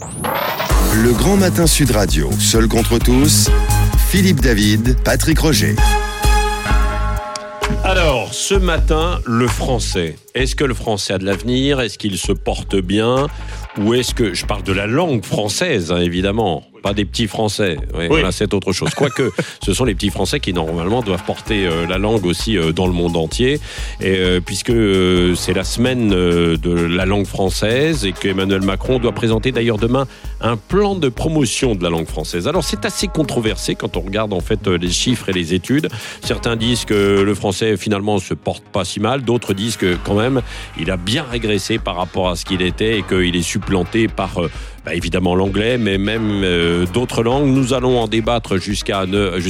Le Grand Matin Sud Radio, seul contre tous, Philippe David, Patrick Roger. Alors, ce matin, le français. Est-ce que le français a de l'avenir ? Est-ce qu'il se porte bien ? Ou est-ce que... Je parle de la langue française, évidemment. Pas des petits français. Oui. Voilà, c'est autre chose. Quoique, ce sont les petits français qui, normalement, doivent porter la langue aussi dans le monde entier. Puisque c'est la semaine de la langue française et qu'Emmanuel Macron doit présenter d'ailleurs demain un plan de promotion de la langue française. Alors, c'est assez controversé quand on regarde, en fait, les chiffres et les études. Certains disent que le français, finalement, se porte pas si mal. D'autres disent que, quand même, il a bien régressé par rapport à ce qu'il était et qu'il est supplanté par... évidemment l'anglais, mais même d'autres langues. Nous allons en débattre jusqu'à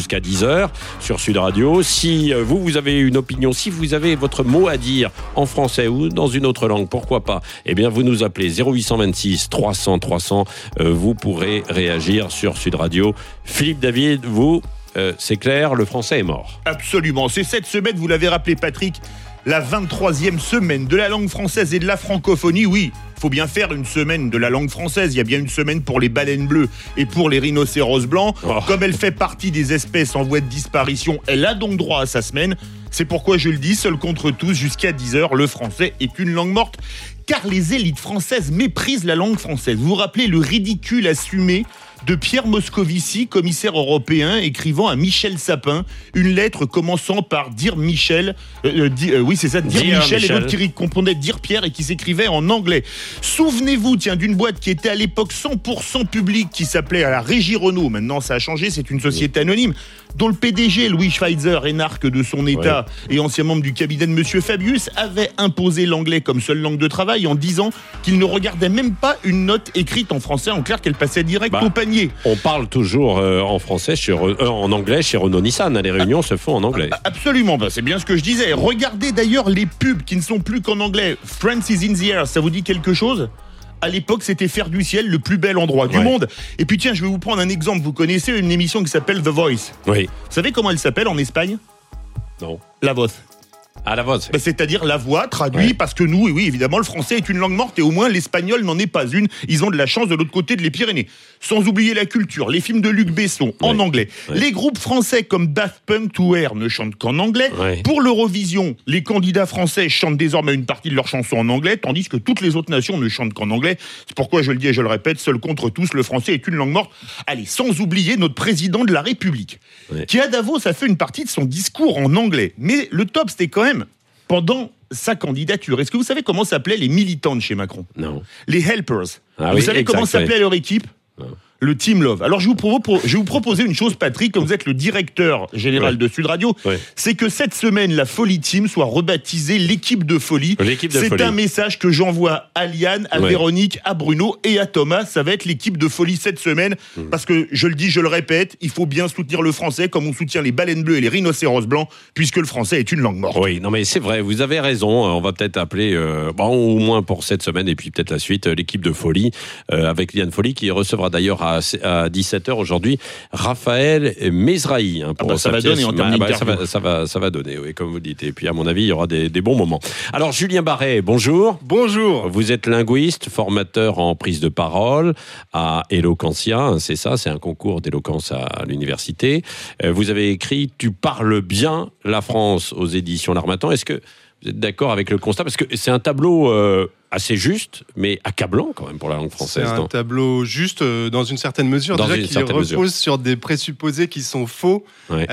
10h sur Sud Radio. Si vous avez une opinion, si vous avez votre mot à dire en français ou dans une autre langue, pourquoi pas ? Eh bien, vous nous appelez 0826 300 300. Vous pourrez réagir sur Sud Radio. Philippe David, vous, c'est clair, le français est mort. Absolument. C'est cette semaine, vous l'avez rappelé Patrick, la 23e semaine de la langue française et de la francophonie. Oui, il faut bien faire une semaine de la langue française. Il y a bien une semaine pour les baleines bleues et pour les rhinocéros blancs. Comme elle fait partie des espèces en voie de disparition, elle a donc droit à sa semaine. C'est pourquoi je le dis, seul contre tous, jusqu'à 10h, le français est une langue morte. Car les élites françaises méprisent la langue française. Vous vous rappelez le ridicule assumé de Pierre Moscovici, commissaire européen, écrivant à Michel Sapin une lettre commençant par dire Michel, dire Michel, et d'autres qui comprenaient dire Pierre et qui s'écrivait en anglais. Souvenez-vous, d'une boîte qui était à l'époque 100% publique, qui s'appelait à la Régie Renault. Maintenant, ça a changé, c'est une société anonyme, dont le PDG, Louis Schweitzer, énarque de son État et ancien membre du cabinet de Monsieur Fabius, avait imposé l'anglais comme seule langue de travail en disant qu'il ne regardait même pas une note écrite en français, en clair qu'elle passait direct au panier. On parle toujours en français, en anglais chez Renault-Nissan. Les réunions se font en anglais. Absolument, c'est bien ce que je disais. Regardez d'ailleurs les pubs qui ne sont plus qu'en anglais. France is in the air, ça vous dit quelque chose ? À l'époque, c'était faire du ciel le plus bel endroit du monde. Et puis tiens, je vais vous prendre un exemple. Vous connaissez une émission qui s'appelle The Voice ? Oui. Vous savez comment elle s'appelle en Espagne ? Non. La Voz. Ah, la voix. C'est-à-dire la voix traduit, parce que nous, oui, évidemment, le français est une langue morte et au moins l'espagnol n'en est pas une. Ils ont de la chance de l'autre côté de les Pyrénées. Sans oublier la culture, les films de Luc Besson en anglais. Les groupes français comme Daft Punk ou Air ne chantent qu'en anglais. Pour l'Eurovision, les candidats français chantent désormais une partie de leurs chansons en anglais, tandis que toutes les autres nations ne chantent qu'en anglais. C'est pourquoi je le dis et je le répète, seul contre tous, le français est une langue morte. Allez, sans oublier notre président de la République, qui à Davos a fait une partie de son discours en anglais. Mais le top, c'était quand même pendant sa candidature. Est-ce que vous savez comment s'appelaient les militants de chez Macron ? Non. Les helpers. Vous savez comment s'appelait leur équipe ? Non. Le Team Love. Alors je vais vous proposer une chose, Patrick, comme vous êtes le directeur général de Sud Radio, c'est que cette semaine, la Folie Team soit rebaptisée l'équipe de folie. C'est un message que j'envoie à Liane, à Véronique, à Bruno et à Thomas. Ça va être l'équipe de folie cette semaine, parce que je le dis, je le répète, il faut bien soutenir le français comme on soutient les baleines bleues et les rhinocéros blancs, puisque le français est une langue morte. Oui, non mais c'est vrai, vous avez raison. On va peut-être appeler, au moins pour cette semaine et puis peut-être la suite, l'équipe de folie, avec Liane Folie qui recevra d'ailleurs à 17h aujourd'hui Raphaël Mesrahi. Ça va donner en termes d'interview. Ça va donner, oui, comme vous dites. Et puis à mon avis, il y aura des bons moments. Alors Julien Barret, bonjour. Bonjour. Vous êtes linguiste, formateur en prise de parole à Eloquentia, c'est ça, c'est un concours d'éloquence à l'université. Vous avez écrit « Tu parles bien la France » aux éditions L'Harmattan. Est-ce que vous êtes d'accord avec le constat ? Parce que c'est un tableau assez juste, mais accablant quand même pour la langue française. C'est un tableau juste dans une certaine mesure, qui repose sur des présupposés qui sont faux.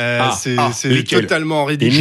C'est totalement ridicule.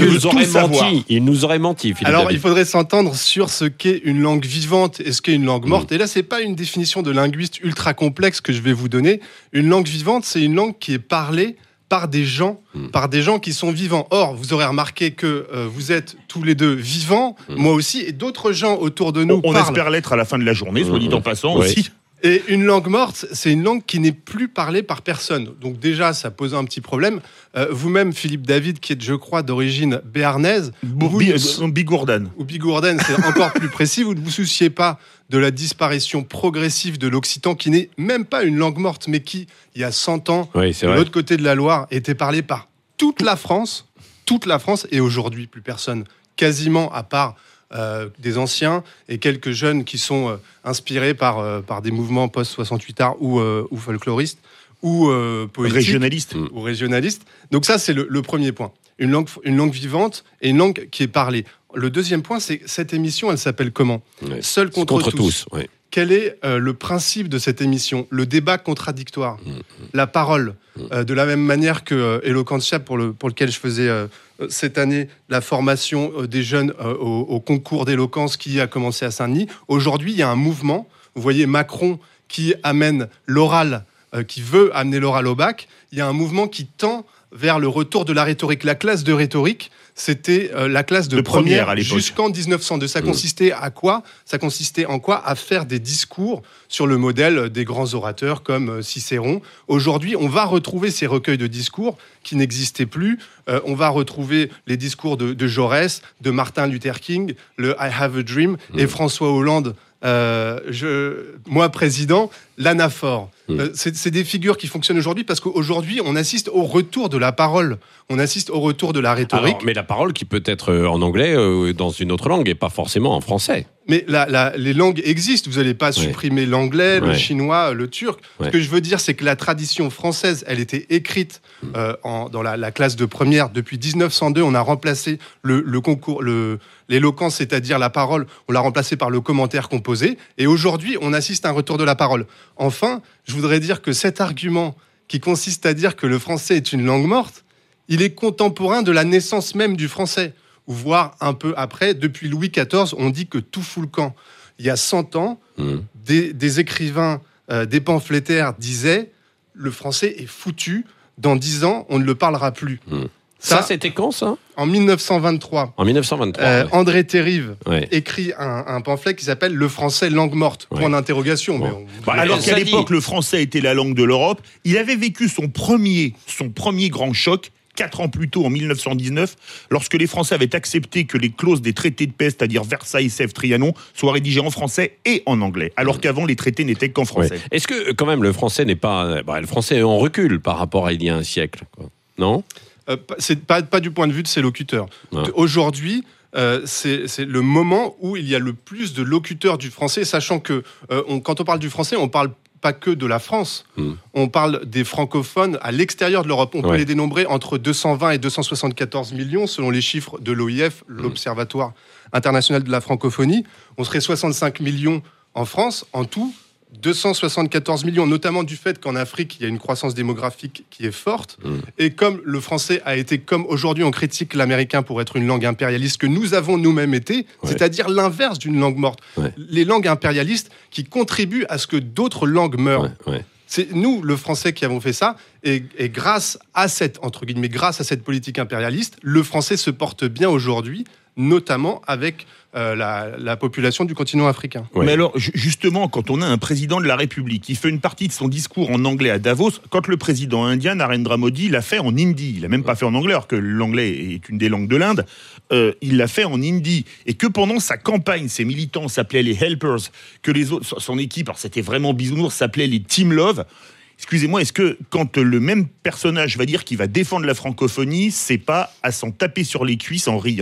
Il nous aurait menti. Philippe Alors, David. il faudrait s'entendre sur ce qu'est une langue vivante et ce qu'est une langue morte. Et là, c'est pas une définition de linguiste ultra complexe que je vais vous donner. Une langue vivante, c'est une langue qui est parlée par des gens qui sont vivants. Or, vous aurez remarqué que vous êtes tous les deux vivants, moi aussi, et d'autres gens autour de nous on parlent. espère l'être à la fin de la journée, soit dit en passant aussi. Et une langue morte, c'est une langue qui n'est plus parlée par personne. Donc déjà, ça pose un petit problème. Vous-même, Philippe David, qui êtes, je crois, d'origine béarnaise... Bigourdan. Ou Bigourdan, c'est encore plus précis. Vous ne vous souciez pas de la disparition progressive de l'occitan, qui n'est même pas une langue morte, mais qui, il y a 100 ans, de l'autre côté de la Loire, était parlée par toute la France, et aujourd'hui, plus personne, quasiment, à part des anciens et quelques jeunes qui sont inspirés par des mouvements post-68 art ou folkloristes ou poétiques ou régionalistes. Donc ça, c'est le premier point. Une langue vivante et une langue qui est parlée. Le deuxième point, c'est cette émission, elle s'appelle comment ? Seul contre tous. Ouais. Quel est le principe de cette émission ? Le débat contradictoire, la parole. De la même manière que Eloquentia, pour lequel je faisais cette année la formation des jeunes au concours d'éloquence qui a commencé à Saint-Denis. Aujourd'hui, il y a un mouvement. Vous voyez Macron qui amène l'oral, qui veut amener l'oral au bac. Il y a un mouvement qui tend vers le retour de la rhétorique. La classe de rhétorique, c'était la classe de première jusqu'en 1902. Ça consistait à quoi ? Ça consistait en quoi ? À faire des discours sur le modèle des grands orateurs comme Cicéron. Aujourd'hui, on va retrouver ces recueils de discours qui n'existaient plus. On va retrouver les discours de Jaurès, de Martin Luther King, le I Have a Dream, et François Hollande, moi président, l'anaphore. C'est des figures qui fonctionnent aujourd'hui parce qu'aujourd'hui, on assiste au retour de la parole. On assiste au retour de la rhétorique. Alors, mais la parole qui peut être en anglais, dans une autre langue, et pas forcément en français. Mais les langues existent. Vous n'allez pas supprimer l'anglais, le chinois, le turc. Ce que je veux dire, c'est que la tradition française, elle était écrite dans la classe de première. Depuis 1902, on a remplacé le concours, l'éloquence, c'est-à-dire la parole, on l'a remplacé par le commentaire composé. Et aujourd'hui, on assiste à un retour de la parole. Enfin, je voudrais dire que cet argument qui consiste à dire que le français est une langue morte, il est contemporain de la naissance même du français. Voire un peu après, depuis Louis XIV, on dit que tout fout le camp. Il y a 100 ans, des écrivains, des pamphlétaires disaient « le français est foutu, dans 10 ans, on ne le parlera plus ». Ça, c'était quand, ça ? En 1923. En 1923. André Terrive écrit un pamphlet qui s'appelle « Le français, langue morte ». Point d'interrogation. Bon. Alors qu'à l'époque, le français était la langue de l'Europe, il avait vécu son premier grand choc 4 ans plus tôt, en 1919, lorsque les Français avaient accepté que les clauses des traités de paix, c'est-à-dire Versailles, Sèvres, Trianon, soient rédigées en français et en anglais, alors qu'avant, les traités n'étaient qu'en français. Ouais. Est-ce que, quand même, le français n'est pas... le français est en recul par rapport à il y a un siècle, quoi. Non ? C'est pas du point de vue de ses locuteurs. Aujourd'hui, c'est le moment où il y a le plus de locuteurs du français, sachant que quand on parle du français, on parle pas que de la France. On parle des francophones à l'extérieur de l'Europe. On peut les dénombrer entre 220 et 274 millions, selon les chiffres de l'OIF, l'Observatoire international de la francophonie. On serait 65 millions en France, en tout. 274 millions, notamment du fait qu'en Afrique, il y a une croissance démographique qui est forte. Et comme le français a été, comme aujourd'hui on critique l'américain pour être une langue impérialiste, que nous avons nous-mêmes été, c'est-à-dire l'inverse d'une langue morte. Les langues impérialistes qui contribuent à ce que d'autres langues meurent. C'est nous, le français, qui avons fait ça. Et grâce à cette politique impérialiste, le français se porte bien aujourd'hui, notamment avec la population du continent africain. Mais alors, justement, quand on a un président de la République qui fait une partie de son discours en anglais à Davos, quand le président indien, Narendra Modi, l'a fait en hindi, il l'a même pas fait en anglais, alors que l'anglais est une des langues de l'Inde, il l'a fait en hindi, et que pendant sa campagne, ses militants s'appelaient les Helpers, que les autres, son équipe, alors c'était vraiment bisounours, s'appelait les Team Love. Excusez-moi, est-ce que quand le même personnage va dire qu'il va défendre la francophonie, c'est pas à s'en taper sur les cuisses en riant ?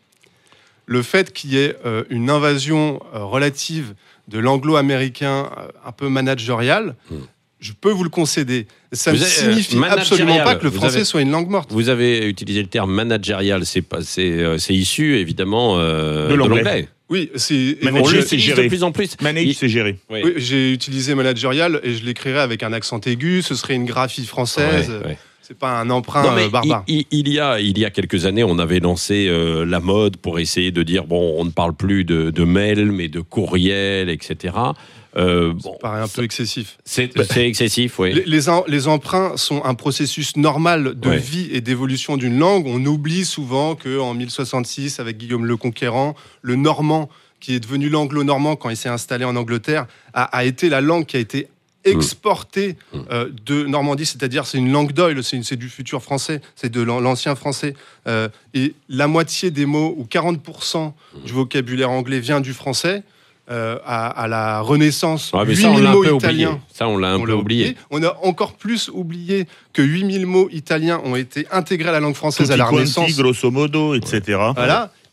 Le fait qu'il y ait une invasion relative de l'anglo-américain un peu managérial, je peux vous le concéder. Ça ne signifie absolument pas que le français soit une langue morte. Vous avez utilisé le terme managérial, c'est issu évidemment de l'anglais. Oui, on l'utilise de plus en plus. Manage, c'est géré. Oui, j'ai utilisé managérial et je l'écrirais avec un accent aigu. Ce serait une graphie française. C'est pas un emprunt barbare. Il y a quelques années, on avait lancé la mode pour essayer de dire on ne parle plus de mail, mais de courriel, etc. Ça paraît un peu excessif. C'est excessif, oui. Les emprunts sont un processus normal de vie et d'évolution d'une langue. On oublie souvent qu'en 1066, avec Guillaume le Conquérant, le normand, qui est devenu l'anglo-normand quand il s'est installé en Angleterre, a été la langue qui a été exporté de Normandie, c'est-à-dire c'est une langue d'oil, c'est du futur français, c'est de l'ancien français. Et la moitié des mots, ou 40% du vocabulaire anglais vient du français. À la Renaissance, 8000 mots italiens. Ça, on l'a un peu oublié. On a encore plus oublié que 8000 mots italiens ont été intégrés à la langue française à la Renaissance. Grosso modo, etc. Voilà.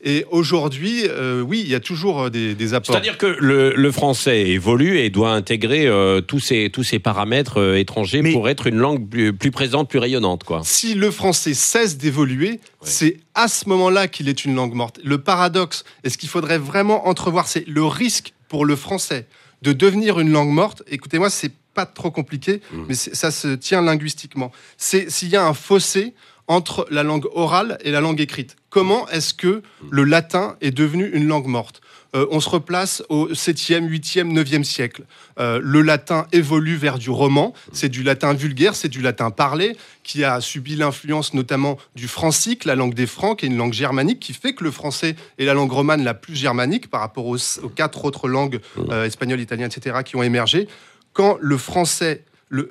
Et aujourd'hui, oui, il y a toujours des apports. C'est-à-dire que le français évolue et doit intégrer tous ces paramètres étrangers pour être une langue plus présente, plus rayonnante, quoi. Si le français cesse d'évoluer, c'est à ce moment-là qu'il est une langue morte. Le paradoxe, et ce qu'il faudrait vraiment entrevoir, c'est le risque pour le français de devenir une langue morte. Écoutez-moi, c'est pas trop compliqué, mais ça se tient linguistiquement. C'est s'il y a un fossé entre la langue orale et la langue écrite. Comment est-ce que le latin est devenu une langue morte ? On se replace au 7e, 8e, 9e siècle. Le latin évolue vers du roman. C'est du latin vulgaire, c'est du latin parlé, qui a subi l'influence notamment du francique, la langue des Francs, qui est une langue germanique, qui fait que le français est la langue romane la plus germanique par rapport aux 4 autres langues, espagnol, italien, etc., qui ont émergé. Quand le français... Le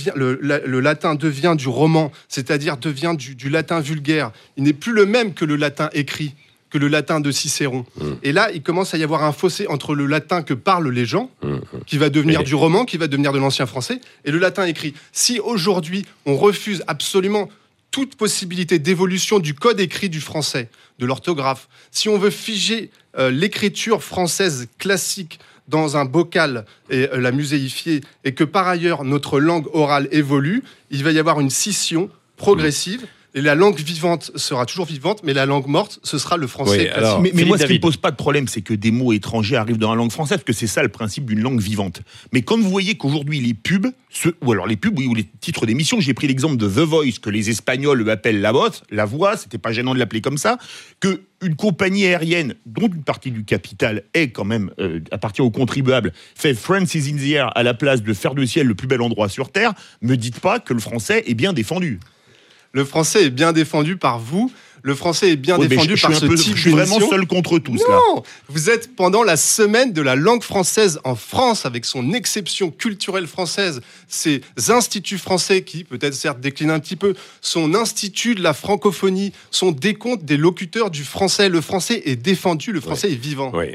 latin devient du roman, c'est-à-dire devient du latin vulgaire. Il n'est plus le même que le latin écrit, que le latin de Cicéron. Et là, il commence à y avoir un fossé entre le latin que parlent les gens, qui va devenir du roman, qui va devenir de l'ancien français, et le latin écrit. Si aujourd'hui, on refuse absolument toute possibilité d'évolution du code écrit du français, de l'orthographe, si on veut figer l'écriture française classique dans un bocal et la muséifier, et que par ailleurs notre langue orale évolue, il va y avoir une scission progressive. Et la langue vivante sera toujours vivante, mais la langue morte, ce sera le français. Oui, mais moi, ce qui ne pose pas de problème, c'est que des mots étrangers arrivent dans la langue française, parce que c'est ça le principe d'une langue vivante. Mais quand vous voyez qu'aujourd'hui, les pubs, ou les titres d'émissions, j'ai pris l'exemple de The Voice, que les Espagnols appellent la voix, c'était pas gênant de l'appeler comme ça, que une compagnie aérienne, dont une partie du capital est quand même, appartient aux contribuables, fait France is in the air à la place de faire de ciel le plus bel endroit sur Terre, me dites pas que le français est bien défendu. Le français est bien défendu par vous. Le français est bien défendu par ce type d'émission. Je suis vraiment seul contre tous. Non, vous êtes pendant la semaine de la langue française en France, avec son exception culturelle française, ses instituts français qui, peut-être certes déclinent un petit peu, son institut de la francophonie, son décompte des locuteurs du français. Le français est défendu, le français est vivant. Oui.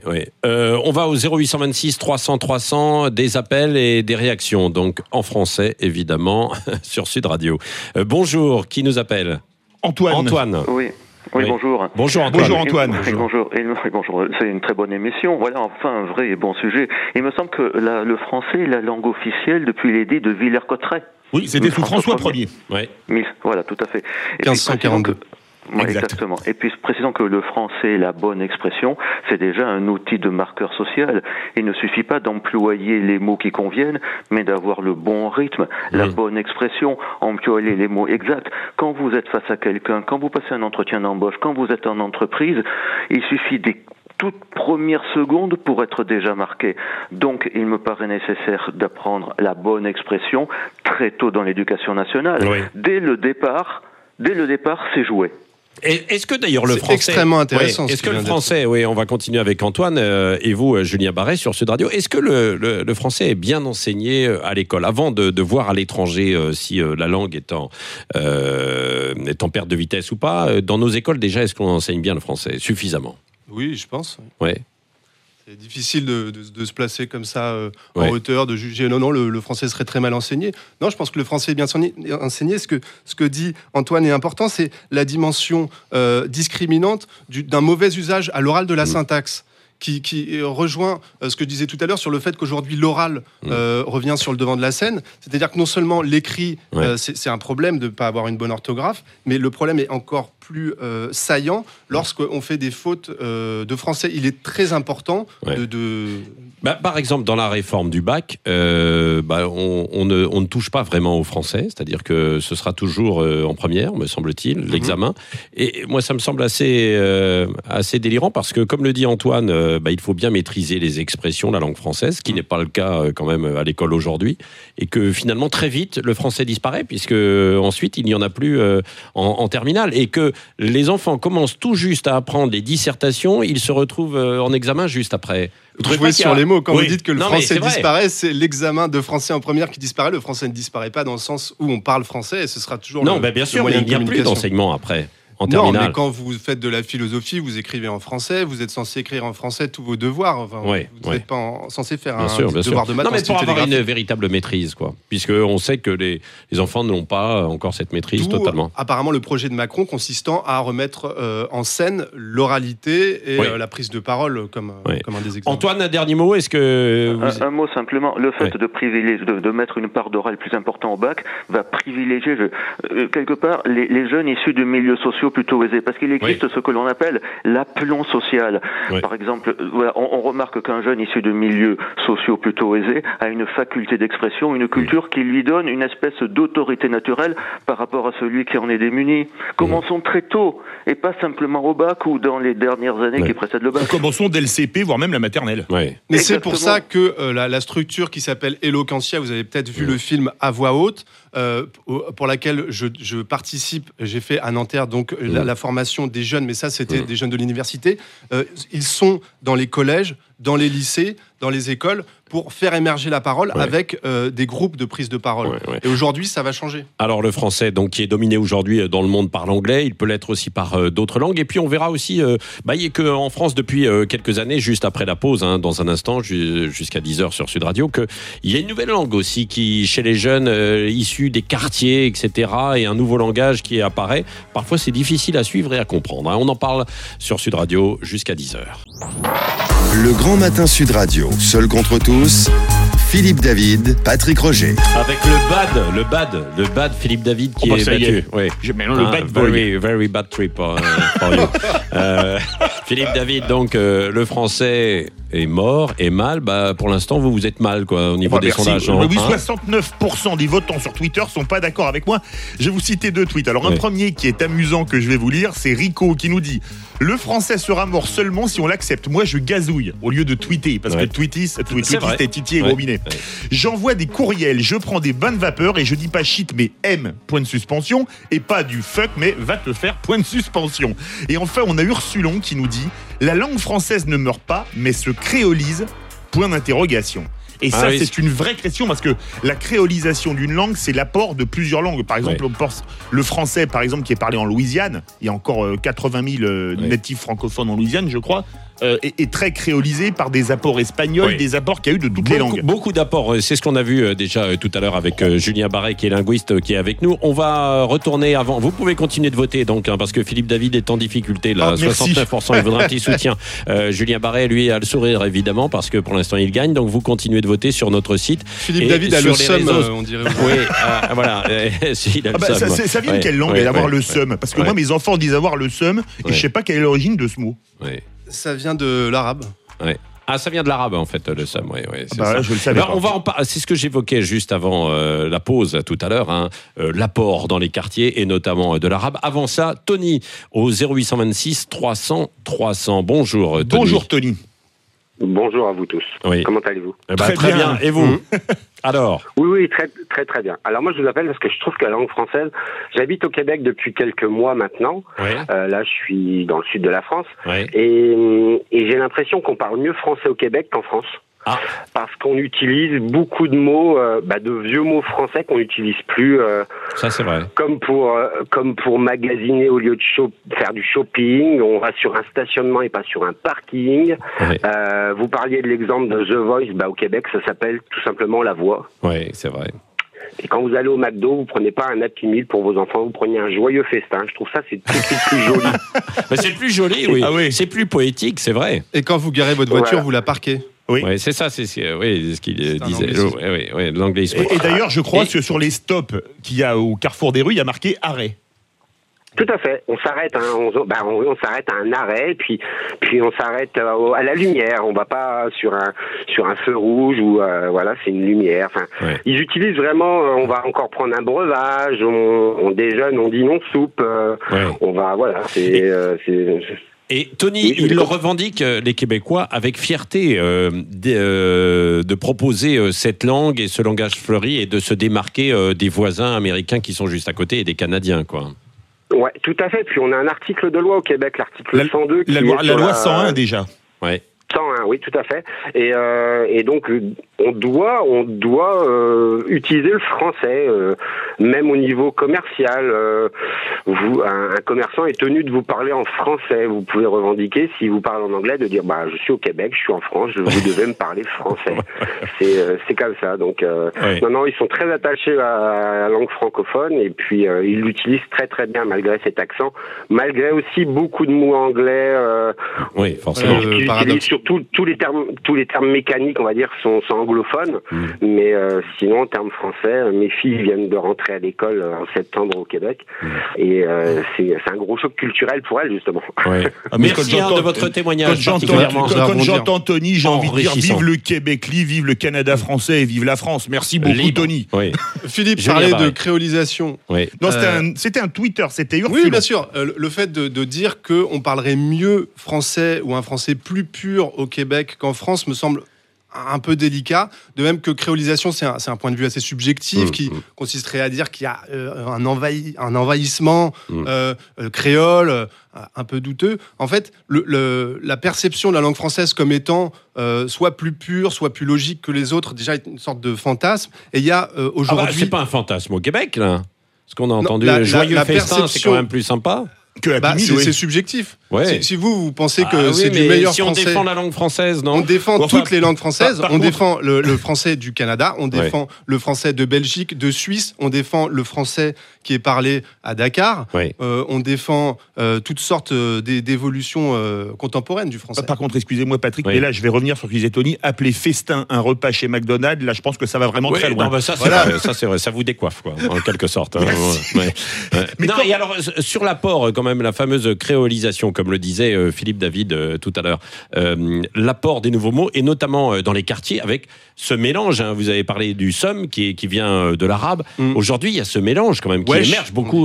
On va au 0826 300 300, des appels et des réactions, donc en français évidemment, sur Sud Radio. Bonjour, qui nous appelle ? Antoine. Oui, bonjour. Bonjour Antoine. Bonjour Antoine. Bonjour. C'est une très bonne émission. Voilà, enfin un vrai et bon sujet. Il me semble que le français est la langue officielle depuis l'édit de Villers-Cotterêts. Oui, c'était sous François Ier. Oui. Voilà, tout à fait. 1542. Oui, exactement. Et puis précisons que le français, la bonne expression, c'est déjà un outil de marqueur social. Il ne suffit pas d'employer les mots qui conviennent, mais d'avoir le bon rythme, la bonne expression, employer les mots exacts. Quand vous êtes face à quelqu'un, quand vous passez un entretien d'embauche, quand vous êtes en entreprise, il suffit des toutes premières secondes pour être déjà marqué. Donc, il me paraît nécessaire d'apprendre la bonne expression très tôt dans l'éducation nationale. Oui. Dès le départ, c'est joué. Est-ce que d'ailleurs le français... C'est extrêmement intéressant. Est-ce que le français... Oui, on va continuer avec Antoine et vous, Julien Barret, sur Sud Radio. Est-ce que le français est bien enseigné à l'école ? Avant de voir à l'étranger si la langue est en perte de vitesse ou pas, dans nos écoles déjà, est-ce qu'on enseigne bien le français suffisamment ? Oui, je pense. Oui. C'est difficile de se placer comme ça en hauteur, de juger. Non, le français serait très mal enseigné. Non, je pense que le français est bien enseigné. Ce que dit Antoine est important, c'est la dimension discriminante d'un mauvais usage à l'oral de la syntaxe. Qui rejoint ce que je disais tout à l'heure sur le fait qu'aujourd'hui l'oral revient sur le devant de la scène. C'est-à-dire que non seulement l'écrit, c'est un problème de ne pas avoir une bonne orthographe, mais le problème est encore plus saillant lorsqu'on fait des fautes de français. Il est très important par exemple, dans la réforme du bac, on ne touche pas vraiment au français, c'est-à-dire que ce sera toujours en première, me semble-t-il, l'examen. Et moi, ça me semble assez délirant parce que, comme le dit Antoine, il faut bien maîtriser les expressions, la langue française, ce qui n'est pas le cas quand même à l'école aujourd'hui, et que finalement, très vite, le français disparaît, puisque ensuite, il n'y en a plus en terminale, et que les enfants commencent tout juste à apprendre les dissertations, ils se retrouvent en examen juste après. Vous jouez sur les mots. Quand vous dites que le français disparaît, c'est l'examen de français en première qui disparaît. Le français ne disparaît pas dans le sens où on parle français et ce sera toujours bien sûr, mais il n'y a plus d'enseignement après. en terminale. Non, mais quand vous faites de la philosophie, vous écrivez en français, vous êtes censé écrire en français tous vos devoirs. Enfin, vous n'êtes pas censé faire un devoir de maths. Non, mais pour avoir une véritable maîtrise, quoi. Puisqu'on sait que les enfants n'ont pas encore cette maîtrise totalement. Apparemment, le projet de Macron consistant à remettre en scène l'oralité et la prise de parole comme un des exemples. Antoine, un dernier mot, est-ce que... Un mot simplement, le fait de privilégier, de mettre une part d'oral plus importante au bac va privilégier quelque part les jeunes issus de milieux sociaux plutôt aisés, parce qu'il existe ce que l'on appelle l'aplomb social. Par exemple, on remarque qu'un jeune issu de milieux sociaux plutôt aisés a une faculté d'expression, une culture qui lui donne une espèce d'autorité naturelle par rapport à celui qui en est démuni. Commençons très tôt, et pas simplement au bac ou dans les dernières années qui précèdent le bac. Commençons dès le CP, voire même la maternelle. Mais c'est pour ça que la structure qui s'appelle Eloquentia, vous avez peut-être vu le film à voix haute, pour laquelle je participe. J'ai fait à Nanterre donc la formation des jeunes, mais ça c'était des jeunes de l'université. Ils sont dans les collèges, dans les lycées, dans les écoles, pour faire émerger la parole avec des groupes de prise de parole. Et aujourd'hui, ça va changer. Alors le français, donc, qui est dominé aujourd'hui dans le monde par l'anglais, il peut l'être aussi par d'autres langues. Et puis on verra aussi qu'en France, depuis quelques années, juste après la pause, dans un instant, jusqu'à 10h sur Sud Radio, qu'il y a une nouvelle langue aussi qui, chez les jeunes issus des quartiers, etc., et un nouveau langage qui apparaît. Parfois, c'est difficile à suivre et à comprendre. On en parle sur Sud Radio jusqu'à 10h. Le Grand Matin Sud Radio, seul contre tous, Philippe David, Patrick Roger. Avec le bad Philippe David qui est battu. Le bad boy. Very bad trip for you. Philippe David, donc le français est mort, est mal. Pour l'instant, vous êtes mal, quoi, au niveau des sondages. Oui, 69% des votants sur Twitter sont pas d'accord avec moi. Je vais vous citer 2 tweets. Alors un premier qui est amusant que je vais vous lire, c'est Rico qui nous dit: le français sera mort seulement si on l'accepte. Moi, je gazouille au lieu de tweeter, parce que tweetiste est Titi et Robinet. J'envoie des courriels, je prends des bains de vapeur et je dis pas shit mais M, point de suspension, et pas du fuck mais va te faire, point de suspension. Et enfin, on a Ursulon qui nous dit: la langue française ne meurt pas mais se créolise, point d'interrogation. Et ça, c'est une vraie question, parce que la créolisation d'une langue, c'est l'apport de plusieurs langues. Par exemple, on pense le français, par exemple, qui est parlé en Louisiane. Il y a encore 80 000 natifs francophones en Louisiane, je crois. Est très créolisé par des apports espagnols, des apports qu'il y a eu de toutes les langues. Beaucoup d'apports, c'est ce qu'on a vu déjà tout à l'heure avec Julien Barret, qui est linguiste, qui est avec nous. On va retourner avant. Vous pouvez continuer de voter, donc, parce que Philippe David est en difficulté, là, 69%, il voudra un petit soutien. Julien Barret, lui, a le sourire, évidemment, parce que pour l'instant, il gagne, donc vous continuez de voter sur notre site. Philippe David a le seum, on dirait. Oui, voilà. Ça vient de quelle langue, d'avoir le seum? Parce que moi, mes enfants disent avoir le seum, et je sais pas quelle est l'origine de ce mot. Ça vient de l'arabe. Ah, ça vient de l'arabe, en fait, le seum. C'est ça. Là, je le savais pas. On va en parler. C'est ce que j'évoquais juste avant la pause tout à l'heure, l'apport dans les quartiers et notamment de l'arabe. Avant ça, Tony au 0826 300 300. Bonjour, Tony. Bonjour, Tony. Bonjour à vous tous. Comment allez-vous? Très bien. Et vous? Alors? Oui, très bien. Alors moi, je vous appelle parce que je trouve que la langue française, j'habite au Québec depuis quelques mois maintenant. Là, je suis dans le sud de la France. Et j'ai l'impression qu'on parle mieux français au Québec qu'en France. Parce qu'on utilise beaucoup de mots, de vieux mots français qu'on n'utilise plus. Ça, c'est vrai. Comme pour magasiner au lieu de faire du shopping, on va sur un stationnement et pas sur un parking. Vous parliez de l'exemple de The Voice, au Québec, ça s'appelle tout simplement La Voix. Oui, c'est vrai. Et quand vous allez au McDo, vous prenez pas un Happy Meal pour vos enfants, vous prenez un joyeux festin. Je trouve ça, c'est tout de suite plus joli. C'est plus joli, oui. C'est plus poétique, c'est vrai. Et quand vous garez votre voiture, vous la parquez. Oui, c'est ça, c'est ce qu'il disait. L'anglicisme. Et d'ailleurs, je crois que sur les stops qu'il y a au carrefour des rues, il y a marqué arrêt. Tout à fait. On s'arrête, on s'arrête à un arrêt, puis on s'arrête à la lumière. On va pas sur un feu rouge ou c'est une lumière. Enfin, ils utilisent vraiment. On va encore prendre un breuvage. On déjeune, on dit non soupe. On va Et Tony, il le revendique, les Québécois, avec fierté de proposer cette langue et ce langage fleuri et de se démarquer des voisins américains qui sont juste à côté et des Canadiens, quoi. Ouais, tout à fait. Puis on a un article de loi au Québec, l'article 102. La loi 101 déjà. 101, oui, tout à fait. Et donc, on doit utiliser le français, même au niveau commercial. Un commerçant est tenu de vous parler en français. Vous pouvez revendiquer, si vous parlez en anglais, de dire je suis au Québec, je suis en France, vous devez me parler français. C'est comme ça. Donc non, ils sont très attachés à la langue francophone et puis ils l'utilisent très très bien malgré cet accent, malgré aussi beaucoup de mots anglais. Oui, forcément. Surtout tous les termes mécaniques, on va dire, sont anglophones. Mais sinon, en termes français, mes filles viennent de rentrer à l'école en septembre au Québec et c'est un gros choc culturel pour elles justement. Ouais. Merci de votre témoignage. Quand j'entends Tony, j'ai envie de dire vive le Québec, vive le Canada français et vive la France. Merci beaucoup, Tony. Oui. Philippe parlait de créolisation. Oui. Non, c'était un Twitter, c'était Ursula. Oui, bien sûr. Le fait de dire qu'on parlerait mieux français ou un français plus pur au Québec qu'en France me semble un peu délicat, de même que créolisation, c'est un point de vue assez subjectif qui consisterait à dire qu'il y a un envahissement créole, un peu douteux. En fait, la perception de la langue française comme étant soit plus pure, soit plus logique que les autres, déjà une sorte de fantasme. Et il y a aujourd'hui... c'est pas un fantasme au Québec, là. Ce qu'on a entendu, joyeux festin, c'est quand même plus sympa. C'est subjectif. Ouais. Si vous pensez que c'est du meilleur français... Si on défend la langue française, non ? On défend toutes les langues françaises. On défend le français du Canada, on défend le français de Belgique, de Suisse, on défend le français qui est parlé à Dakar, on défend toutes sortes d'évolutions contemporaines du français. Par contre, excusez-moi Patrick, mais là je vais revenir sur ce que disait Tony, appeler festin un repas chez McDonald's, là je pense que ça va vraiment très loin. Non, ça c'est vrai, ça vous décoiffe quoi, en quelque sorte. Et alors sur l'apport quand même, la fameuse créolisation, comme le disait Philippe David tout à l'heure, l'apport des nouveaux mots, et notamment dans les quartiers, avec ce mélange, vous avez parlé du somme qui vient de l'arabe. Aujourd'hui, il y a ce mélange quand même qui émerge beaucoup.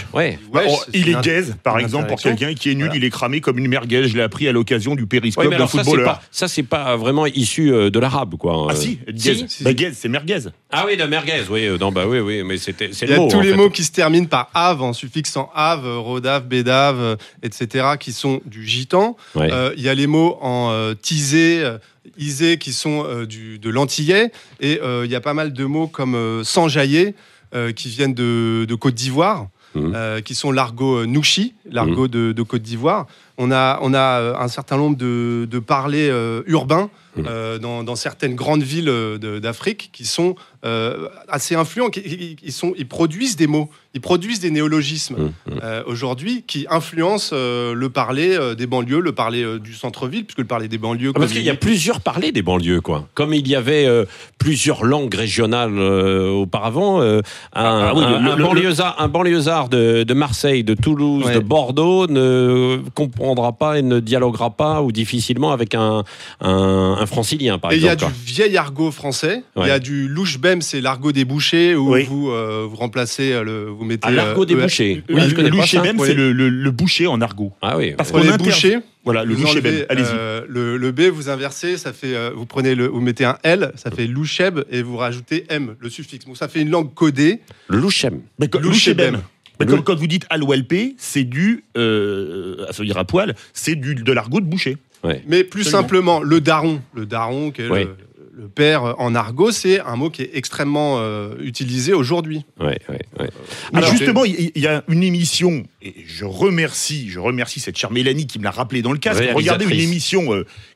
Il est gaze, par exemple, pour quelqu'un qui est nul, il est cramé comme une merguez. Je l'ai appris à l'occasion du périscope d'un footballeur. Ça, c'est pas vraiment issu de l'arabe, quoi. Ah si, gaze. Gaze, c'est merguez. Ah oui, de merguez, oui. Mais c'est le mot. Il y a tous les mots fait. qui se terminent par ave, en suffixe en ave, rodave, bédave, etc., qui sont du gitan. Il y a les mots en tisé, isé, qui sont de l'antillais. Et il y a pas mal de mots comme s'enjailler, qui viennent de Côte d'Ivoire, qui sont l'argot nouchi, l'argot de Côte d'Ivoire. On a un certain nombre de parlers urbains dans certaines grandes villes d'Afrique qui sont assez influents. Ils produisent des mots, ils produisent des néologismes aujourd'hui qui influencent le parler des banlieues, le parler du centre-ville, puisque le parler des banlieues... Parce qu'il y a plusieurs parlers des banlieues, quoi. Comme il y avait plusieurs langues régionales auparavant, un banlieusard de Marseille, de Toulouse, de Bordeaux ne comprendra pas et ne dialoguera pas ou difficilement avec un francilien, par exemple. Et il y a du vieil argot français, il y a du louche-bem, c'est l'argot des bouchers, où vous remplacez, vous mettez... l'argot des bouchers. Oui, le louche-bem, c'est le boucher en argot. Ah oui. Parce qu'on les bouchers... Voilà, le louchebem, allez-y. Le B, vous inversez, ça fait, vous mettez un L, ça fait loucheb, et vous rajoutez M, le suffixe. Donc ça fait une langue codée. Le louchem. Louchebem. Comme quand vous dites Al-Walp, c'est du, ça veut dire à poil, c'est de l'argot de boucher. Mais plus simplement, le daron qui est le père en argot, c'est un mot qui est extrêmement utilisé aujourd'hui. Mais justement, il y a une émission, et je remercie cette chère Mélanie qui me l'a rappelé dans le casque. Regardez une émission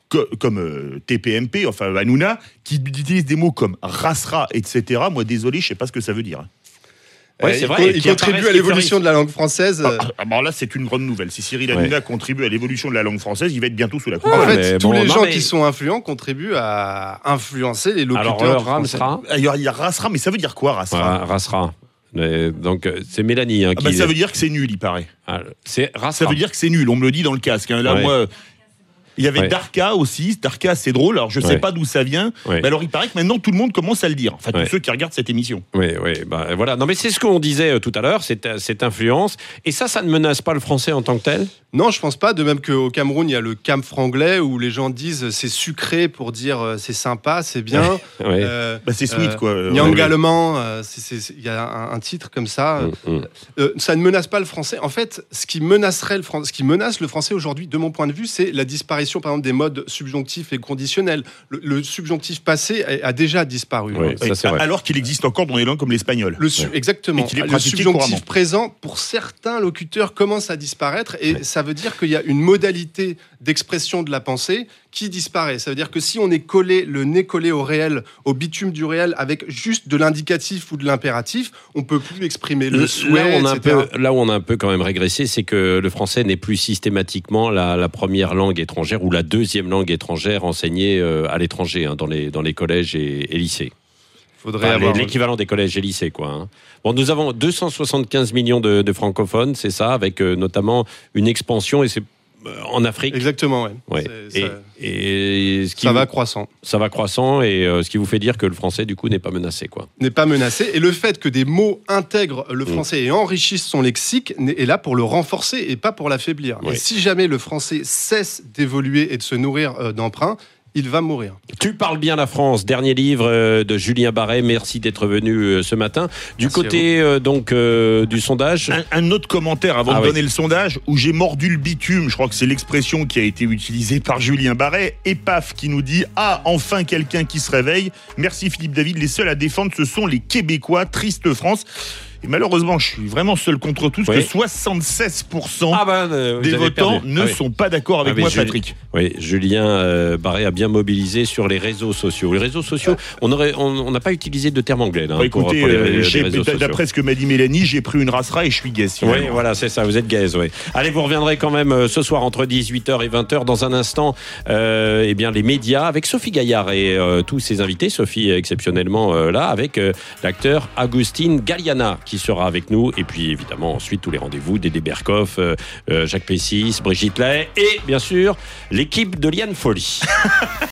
comme TPMP, enfin Hanouna, qui utilise des mots comme rasra, etc. Moi, désolé, je sais pas ce que ça veut dire. C'est vrai. Il contribue à l'évolution de la langue française. Alors là, c'est une grande nouvelle. Si Cyril Hanouna contribue à l'évolution de la langue française, il va être bientôt sous la coupe. En fait, tous les gens qui sont influents contribuent à influencer les locuteurs. Alors, rasra. Il y a rasra, mais ça veut dire quoi, rasra ? Rasra. Donc, c'est Mélanie qui... ça veut dire que c'est nul, il paraît. C'est rasra. Ça veut dire que c'est nul, on me le dit dans le casque. Là, moi... Il y avait Darka aussi. Darka, c'est drôle. Alors, je sais pas d'où ça vient. Mais alors, il paraît que maintenant, tout le monde commence à le dire. Enfin, tous ceux qui regardent cette émission. Voilà. Non, mais c'est ce qu'on disait tout à l'heure, cette influence. Et ça ne menace pas le français en tant que tel ? Non, je pense pas. De même qu'au Cameroun, il y a le camp franglais où les gens disent c'est sucré pour dire c'est sympa, c'est bien. C'est sweet, quoi. Nyangalement, il y a un titre comme ça. Ça ne menace pas le français. En fait, ce qui menace le français aujourd'hui, de mon point de vue, c'est la disparition l'apparition, par exemple, des modes subjonctifs et conditionnels. Le subjonctif passé a déjà disparu. Oui, ça, c'est vrai. Alors qu'il existe encore dans les langues comme l'espagnol. Exactement. Et qu'il est le pratiqué subjonctif couramment. présent, pour certains locuteurs, commence à disparaître. Et ça veut dire qu'il y a une modalité d'expression de la pensée qui disparaît. Ça veut dire que si on est le nez collé au réel, au bitume du réel, avec juste de l'indicatif ou de l'impératif, on peut plus exprimer le souhait, là où on a un peu quand même régressé, c'est que le français n'est plus systématiquement la première langue étrangère ou la deuxième langue étrangère enseignée à l'étranger, dans les collèges et lycées. Faudrait l'équivalent des collèges et lycées, quoi. Hein. Bon, nous avons 275 millions de francophones, c'est ça, avec notamment une expansion, et c'est en Afrique. Exactement, ouais. Ça va croissant. Ça va croissant, et ce qui vous fait dire que le français, du coup, n'est pas menacé, quoi. N'est pas menacé, et le fait que des mots intègrent le français et enrichissent son lexique est là pour le renforcer et pas pour l'affaiblir. Et si jamais le français cesse d'évoluer et de se nourrir d'emprunts, il va mourir. Tu parles bien la France, dernier livre de Julien Barret. Merci d'être venu ce matin. Du côté du sondage. Un autre commentaire avant de donner le sondage, où j'ai mordu le bitume. Je crois que c'est l'expression qui a été utilisée par Julien Barret. Et paf, qui nous dit: ah, enfin quelqu'un qui se réveille. Merci Philippe David. Les seuls à défendre, ce sont les Québécois. Triste France. Et malheureusement, je suis vraiment seul contre tous, que 76% des votants ne sont pas d'accord avec moi, Patrick. Oui, Julien Barret a bien mobilisé sur les réseaux sociaux. Les réseaux sociaux, on n'a pas utilisé de terme anglais. Écoutez, d'après ce que m'a dit Mélanie, j'ai pris une racera et je suis gaze. Oui, voilà, c'est ça, vous êtes gaze. Oui. Allez, vous reviendrez quand même ce soir entre 18h et 20h. Dans un instant, les médias avec Sophie Gaillard et tous ses invités. Sophie exceptionnellement là, avec l'acteur Agustin Galliana, qui sera avec nous, et puis évidemment ensuite tous les rendez-vous, Dédé Berkoff, Jacques Pessis, Brigitte Lahaye et bien sûr l'équipe de Liane Folly.